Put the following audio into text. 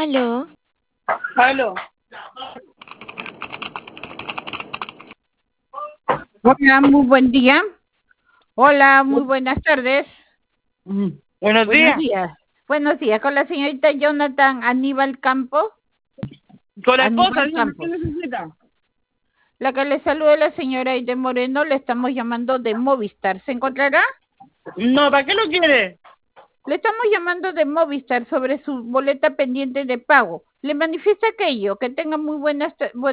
Aló, Aló. Hola, muy buen día. Hola, muy buenas tardes. Buenos Buenos días. días. Buenos días. Con la señorita Jonathan Aníbal Campo. Con la esposa, Aníbal dígame, ¿qué Campos. necesita? La que le saluda la señora Aide Moreno, le estamos llamando de Movistar. ¿Se encontrará? No, ¿para qué lo quiere? Le estamos llamando de Movistar sobre su boleta pendiente de pago. Le manifiesta aquello, que tenga muy buenas